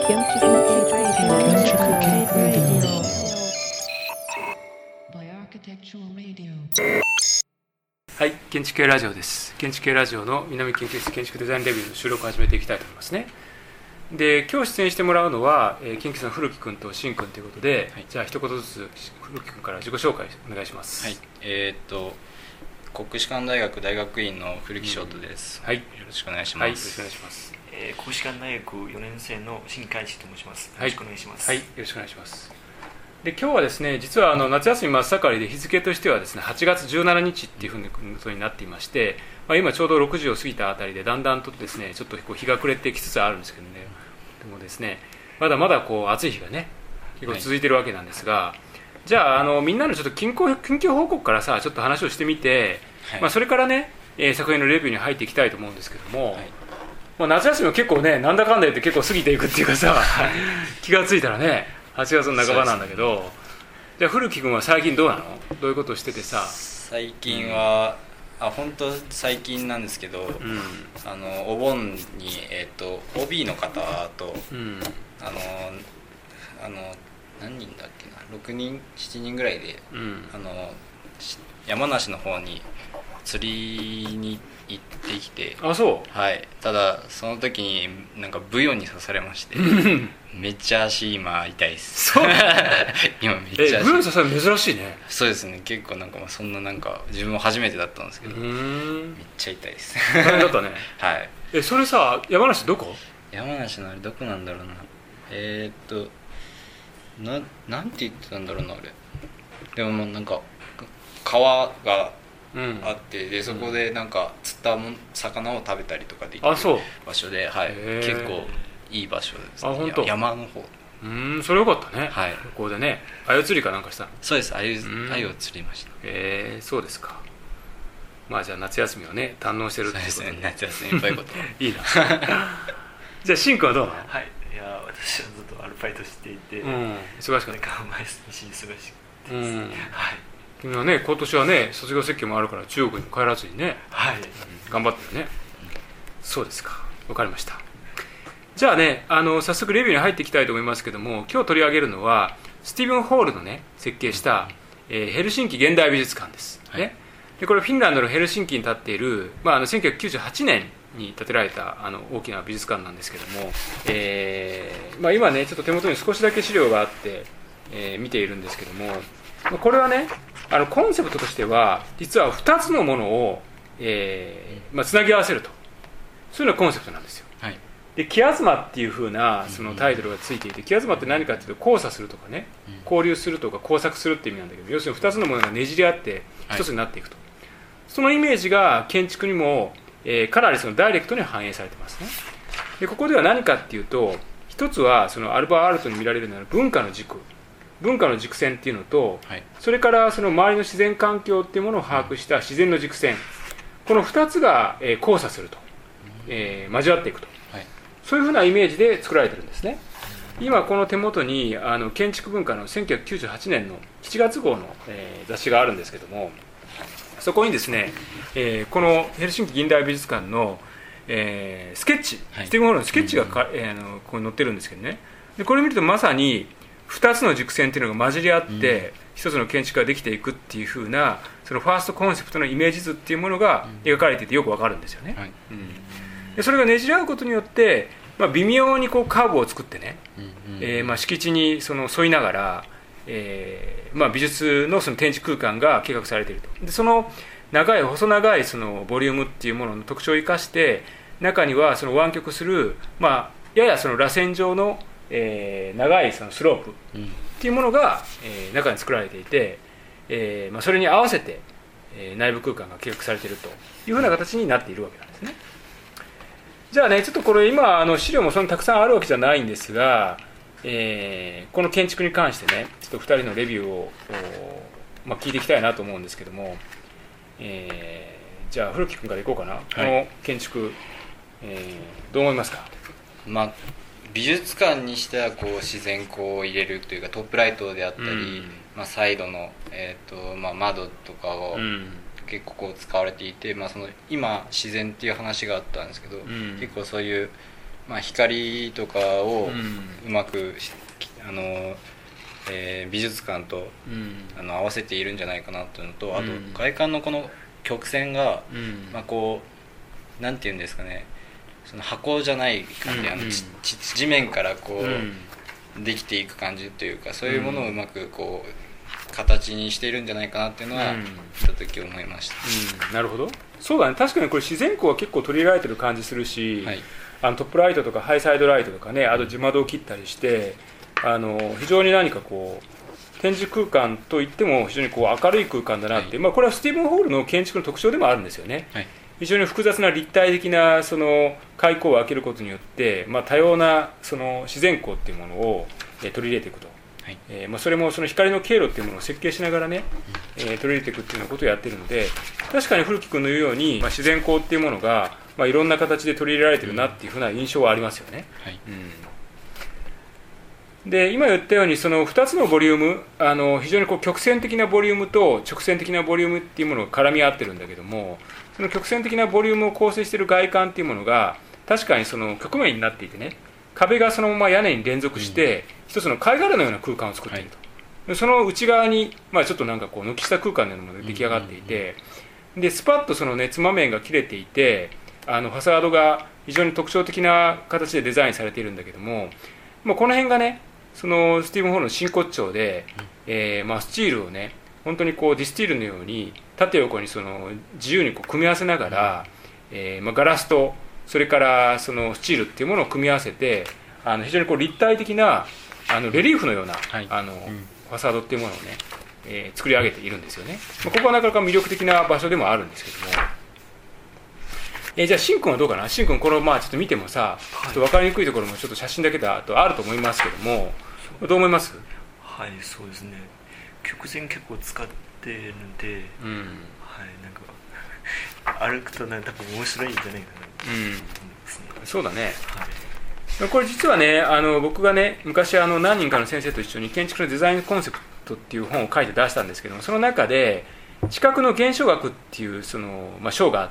はい、建築系ラジオです。建築系ラジオの南研究室建築デザインレビューの収録を始めていきたいと思いますね。で、今日出演してもらうのは、研究室の古木君と新君ということで、はい、じゃあ一言ずつ古木君から自己紹介お願いします。 はい、国士舘大学大学院の古木翔太です、 はい、 よろしくお願いします。 はい、よろしくお願いします。 国士舘大学4年生の新海地と申します。よろしくお願いします。 はい、はい、よろしくお願いします。で、今日はですね、実は夏休み真っ盛りで日付としてはですね、8月17日っていうふうなことになっていまして、今ちょうど6時を過ぎたあたりでだんだんとですね、ちょっと日が暮れてきつつあるんですけどね、でもですね、まだまだ暑い日がね、結構続いてるわけなんですが、はい、じゃあ、みんなのちょっと近況報告からさ、ちょっと話をしてみて、はい、それからね、作品のレビューに入っていきたいと思うんですけども、はい、夏休みも結構ね、なんだかんだ言って結構過ぎていくっていうかさ、気がついたらね、8月の半ばなんだけど、じゃあ古木君は最近どうなの？どういうことをしててさ。 最近は、本当最近なんですけど、お盆に、OB の方と、何人だっけな、6人7人ぐらいで、山梨の方に釣りに行ってきて、 そう、 はい、ただその時になんかブヨに刺されましてめっちゃ足今痛いです。 そう今めっちゃ足ブヨに刺される珍しいね。 そうですね、結構なんかそんななんか自分も初めてだったんですけど、めっちゃ痛いです。 大変だったね。 はい。 それさ、山梨どこ？ 山梨のあれどこなんだろうな、なんて言ってたんだろうな、あれ。でもなんか川があって、でそこでなんか釣った魚を食べたりとかできる場所で、はい、結構いい場所ですね。 本当？ 山の方。 それよかったね。 はい。 ここでね、鮎釣りかなんかしたの？ そうです、鮎を釣りました。 そうですか。じゃあ夏休みをね堪能してるってことで。 そうですね、夏休みいっぱいこといいな。じゃあ新君はどうなの？ はい、いや私はずっとアルバイトしていて、 忙しくて毎日忙しくてですね。はい。 君はね、今年はね、卒業設計もあるから中国に帰らずにね、 はい、 頑張ってるね。そうですか、分かりました。じゃあね、早速レビューに入っていきたいと思いますけども、今日取り上げるのはスティーブン・ホールのね設計した、ヘルシンキ現代美術館です、ね。でこれフィンランドのヘルシンキに建っている、1998年に建てられた大きな美術館なんですけども、今ねちょっと手元に少しだけ資料があって、見ているんですけども、これはねコンセプトとしては実は2つのものを、つなぎ合わせると、そういうのがコンセプトなんですよ。はい、でキアズマっていう風なそのタイトルがついていて、キアズマって何かっていうと交差するとかね、交流するとか交錯するっていう意味なんだけど、要するに2つのものがねじり合って1つになっていくと、そのイメージが建築にも、かなりそのダイレクトに反映されてますね。でここでは何かっていうと、一つはそのアルバ・アルトに見られるような文化の軸線っていうのと、それからその周りの自然環境っていうものを把握した自然の軸線、この2つが、交差すると、交わっていくと、そういうふうなイメージで作られてるんですね。今この手元に建築文化の1998年の7月号の、雑誌があるんですけども、そこにですね、このヘルシンキ現代美術館の、スケッチ、スティーブン・ホールのスケッチがここに載ってるんですけどね、でこれ見るとまさに2つの軸線っていうのが混じり合って一つの建築ができていくっていう風な、そのファーストコンセプトのイメージ図っていうものが描かれていてよくわかるんですよね。でそれがねじり合うことによって、微妙にカーブを作ってね、敷地に沿いながら、美術のその展示空間が計画されていると。でその細長いそのボリュームっていうものの特徴を生かして、中にはその湾曲する、ややその螺旋状の長いそのスロープっていうものが、中に作られていて、それに合わせて、内部空間が計画されているというふうな形になっているわけなんですね。じゃあね、ちょっとこれ今資料もそんなたくさんあるわけじゃないんですが、この建築に関してねちょっと2人のレビューを、聞いていきたいなと思うんですけども、じゃあ古木君からいこうかな。この建築、どう思いますか？ 美術館にしては自然光を入れるというか、トップライトであったり、サイドの、窓とかを結構使われていて、その今自然っていう話があったんですけど、結構そういう光とかをうまく、美術館と、合わせているんじゃないかなというのと、あと外観のこの曲線が、こうなんていうんですかね、その箱じゃない感じ、地面からこう、できていく感じというか、そういうものをうまくこう形にしているんじゃないかなっていうのは、見た時思いました。 なるほど。そうだね、確かにこれ自然光は結構取り入れられてる感じするし、トップライトとかハイサイドライトとかね、あと地窓を切ったりして、非常に何かこう展示空間といっても非常にこう明るい空間だなって、これはスティーブン・ホールの建築の特徴でもあるんですよね。非常に複雑な立体的なその開口を開けることによって、多様なその自然光っていうものを取り入れていくと、それもその光の経路っていうものを設計しながらね、取り入れていくっていうようなことをやっているので、確かに古木君の言うように、自然光っていうものが、いろんな形で取り入れられてるなっていうふうな印象はありますよね。で今言ったようにその2つのボリューム、非常にこう曲線的なボリュームと直線的なボリュームっていうものが絡み合ってるんだけども、その曲線的なボリュームを構成している外観っていうものが確かにその曲面になっていてね、壁がそのまま屋根に連続して一つの貝殻のような空間を作っていると、その内側に、ちょっとなんかこう軒下空間のようなものが出来上がっていて、でスパッとそのね妻面が切れていて、ファサードが非常に特徴的な形でデザインされているんだけども、この辺がねそのスティーブン・ホールの真骨頂で、スチールをね本当にこうディスティールのように縦横にその自由にこう組み合わせながら、ガラスとそれからそのスチールっていうものを組み合わせて、非常にこう立体的なレリーフのような、ファサードっていうものをね、作り上げているんですよね。ここはなかなか魅力的な場所でもあるんですけども、じゃあシン君はどうかな。シン君これをちょっと見てもさ、ちょっと分かりにくいところもちょっと写真だけだとあると思いますけども、どう思います？ はい、そうですね。曲線結構使ってるんで、なんか歩くと多分面白いんじゃないかなと思いますね。 そうだね。これ実はね、僕がね昔何人かの先生と一緒に建築のデザインコンセプトっていう本を書いて出したんですけども、その中で地殻の現象学っていうその、章があって、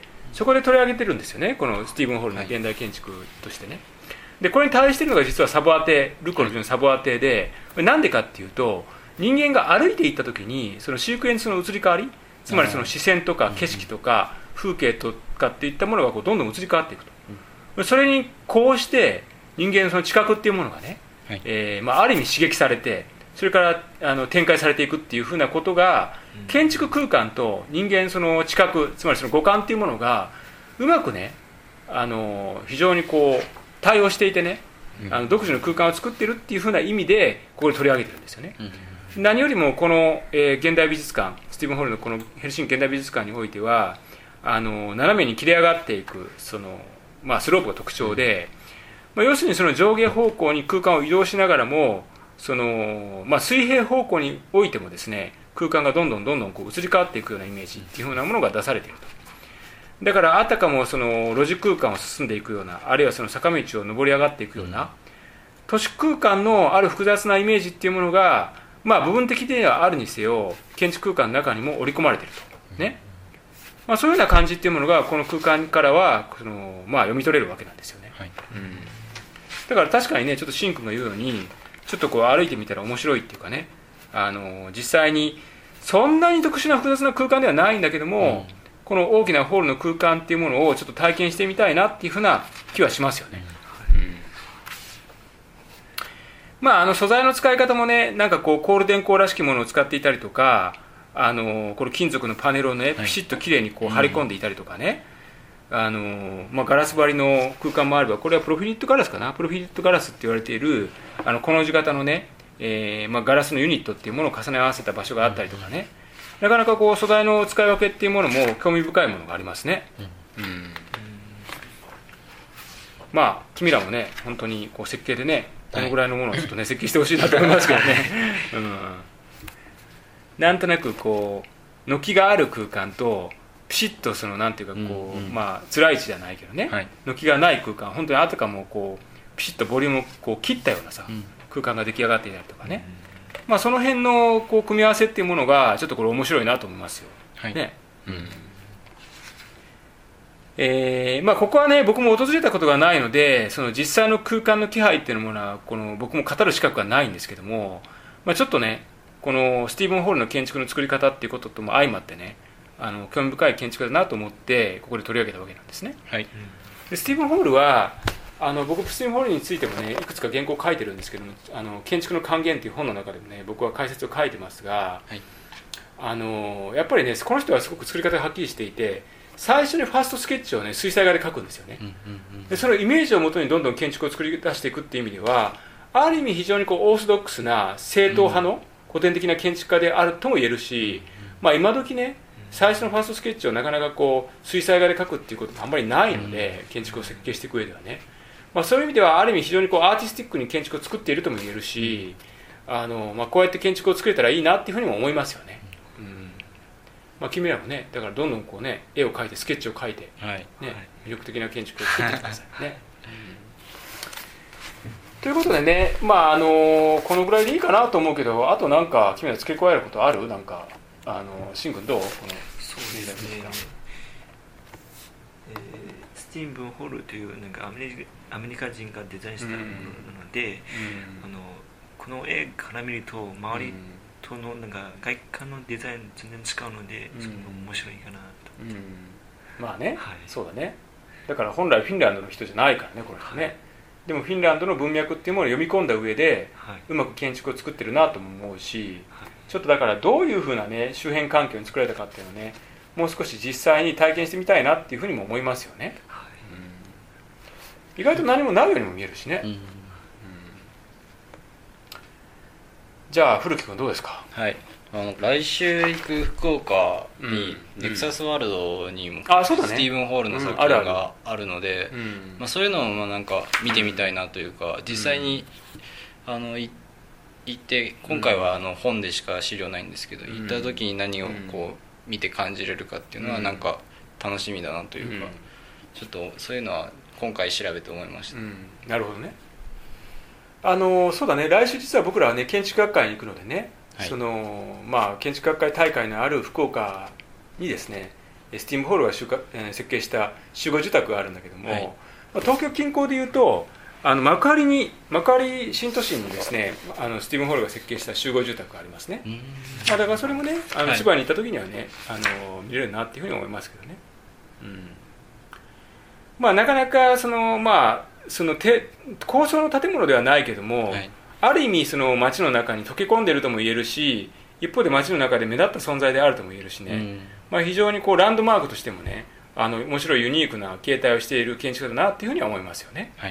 そこで取り上げてるんですよね、このスティーブン・ホールの現代建築としてね。でこれに対しているのが実はサボアテ、ルッコのサボアテで、なんでかっていうと、人間が歩いていった時にそのシークエンスの移り変わり、つまりその視線とか景色とか風景とかっていったものがこうどんどん移り変わっていくと、それにこうして人間のその知覚っていうものがね、ある意味刺激されて、それから展開されていくっていうふうなことが、建築空間と人間その知覚、つまりその五感っていうものがうまくね、非常にこう対応していてね、独自の空間を作っているっていうふうな意味でここで取り上げてるんですよね。何よりもこの、現代美術館、スティーブン・ホールのこのヘルシンキ現代美術館においては、斜めに切れ上がっていくその、スロープが特徴で、要するにその上下方向に空間を移動しながらも、その水平方向においてもですね、空間がどんどんこう移り変わっていくようなイメージっていうふうなものが出されていると。だからあたかもその路地空間を進んでいくような、あるいはその坂道を上り上がっていくような、都市空間のある複雑なイメージっていうものが、部分的ではあるにせよ建築空間の中にも織り込まれているとね。そういうような感じっていうものがこの空間からはその、読み取れるわけなんですよね。だから確かにね、ちょっとシン君が言うように、ちょっとこう歩いてみたら面白いっていうかね、実際にそんなに特殊な複雑な空間ではないんだけども、この大きなホールの空間っていうものをちょっと体験してみたいなっていうふうな気はしますよね。素材の使い方もね、なんかこうコール電工らしきものを使っていたりとか、これ金属のパネルをねピシッときれいにこう張り込んでいたりとかね、ガラス張りの空間もあれば、これはプロフィリットガラスかな、プロフィリットガラスって言われているこの字型のね、ガラスのユニットっていうものを重ね合わせた場所があったりとかね、なかなかこう素材の使い分けっていうものも興味深いものがありますね。君らもね、本当にこう設計でね、このぐらいのものをちょっとね、設計してほしいなと思いますけどね。なんとなくこう軒がある空間とピシッとそのなんていうかこう、辛い位置じゃないけどね、軒がない空間、本当にあたかもこうピシッとボリュームをこう切ったようなさ、空間が出来上がっていたりとかね、その辺のこう組み合わせっていうものがちょっとこれ面白いなと思いますよ。 ここはね僕も訪れたことがないのでその実際の空間の気配っていうものは僕も語る資格はないんですけども、ちょっとねこのスティーブン・ホールの建築の作り方っていうこととも相まってね興味深い建築だなと思ってここで取り上げたわけなんですね、 はい、 でスティーブン・ホールは僕スティーブン・ホールについてもねいくつか原稿を書いてるんですけども建築の還元という本の中でもね僕は解説を書いてますが、はい、やっぱりねこの人はすごく作り方がはっきりしていて最初にファーストスケッチをね水彩画で描くんですよね、でそのイメージをもとにどんどん建築を作り出していくっていう意味ではある意味非常にオーソドックスな正統派の古典的な建築家であるとも言えるし、今時ね最初のファーストスケッチをなかなか水彩画で描くっていうこともあんまりないので、建築を設計していく上ではね、そういう意味ではある意味非常にアーティスティックに建築を作っているとも言えるしこうやって建築を作れたらいいなっていうふうにも思いますよね、君らもねだからどんどん絵を描いてスケッチを描いて、魅力的な建築を作ってくださいねということでね、このぐらいでいいかなと思うけど、あとなんか君ら付け加えることある？なんかシン君どう？ そうですね。スティーブン・ホールというなんかアメリカ人がデザインしたものなので、この絵から見ると周りとのなんか外観のデザイン全然違うので、それも面白いかなと。 そうだね。だから本来フィンランドの人じゃないからねこの人ね。でもフィンランドの文脈っていうものを読み込んだ上で、うまく建築を作ってるなとも思うし、ちょっとだからどういうふうなね周辺環境に作られたかっていうのをねもう少し実際に体験してみたいなっていうふうにも思いますよね、意外と何もないようにも見えるしね、じゃあ古木君どうですか？ はい、来週行く福岡にネクサスワールドにもスティーブン・ホールの作品があるので、そういうのをなんか見てみたいなというか、実際に行って今回は本でしか資料ないんですけど、行った時に何を見て感じれるかっていうのはなんか楽しみだなというか、ちょっとそういうのは今回調べて思いました、 なるほどね。そうだね、来週実は僕らはね建築学会に行くのでね、建築学会大会のある福岡にですねスティーブン・ホールが設計した集合住宅があるんだけども、東京近郊でいうと幕張新都心にですねスティーブン・ホールが設計した集合住宅がありますね、だからそれもね千葉に行った時にはね見れるなっていうふうに思いますけどね、なかなか高層の建物ではないけども、ある意味街の中に溶け込んでいるとも言えるし、一方で街の中で目立った存在であるとも言えるしね、非常にランドマークとしてもね面白いユニークな形態をしている建築だなっていうふうには思いますよね、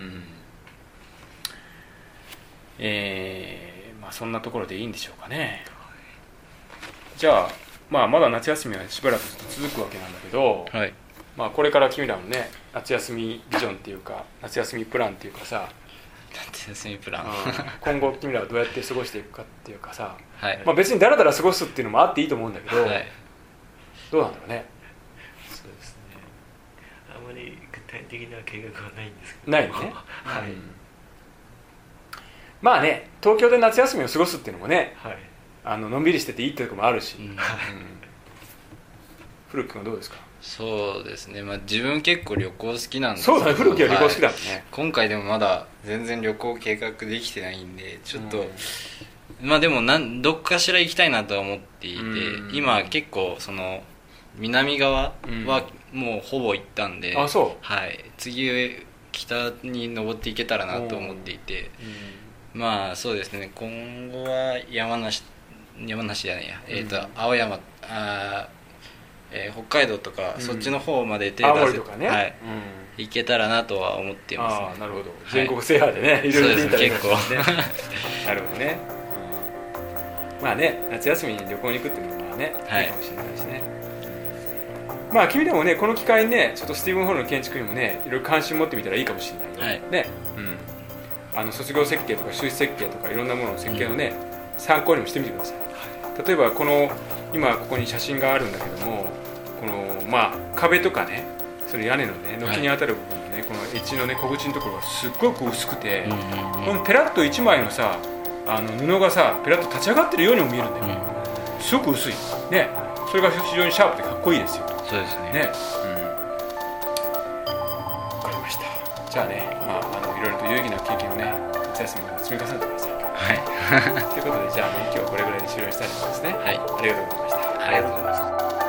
そんなところでいいんでしょうかね。じゃあ、まだ夏休みはしばらくずっと続くわけなんだけど、これから君らのね夏休みビジョンっていうか夏休みプランっていうかさ、 夏休みプラン今後君らはどうやって過ごしていくかっていうかさ、別にだらだら過ごすっていうのもあっていいと思うんだけど、どうなんだろうね。 そうですね、あまり具体的な計画はないんですけど。 ないね、東京で夏休みを過ごすっていうのもね、のんびりしてていいっていうところもあるし、古木君はどうですか？ そうですね、自分結構旅行好きなんですけど。そうだね、古木は旅行好きだもんね、 今回でもまだ全然旅行計画できてないんでちょっと、でもどっかしら行きたいなとは思っていて、今結構南側はもうほぼ行ったんで、次北に登っていけたらなと思っていて、そうですね、今後は山梨じゃないや、青山北海道とか、そっちの方まで手出せ、行けたらなとは思っていますね。 なるほど、全国制覇でね、いろいろと結構なるほどね。夏休みに旅行に行くっていうのはね、いいかもしれないしね。君でもねこの機会にねちょっとスティーブン・ホールの建築にもねいろいろ関心持ってみたらいいかもしれないよね。卒業設計とか修士設計とかいろんなものの設計のね、参考にもしてみてください。例えば今ここに写真があるんだけども、壁とかねその屋根のね軒に当たる部分のねこのエッジのね小口のところがすっごく薄くて、このペラッと1枚のさ布がさペラッと立ち上がってるようにも見えるんだよ、すごく薄いね。それが非常にシャープでかっこいいですよ。 そうですね。 じゃあね、いろいろと有意義な経験をね、夏休みに積み重ねてください。 はいということで、じゃあね、今日はこれぐらいで終了したいと思いますね。 はい、 ありがとうございました。 ありがとうございました。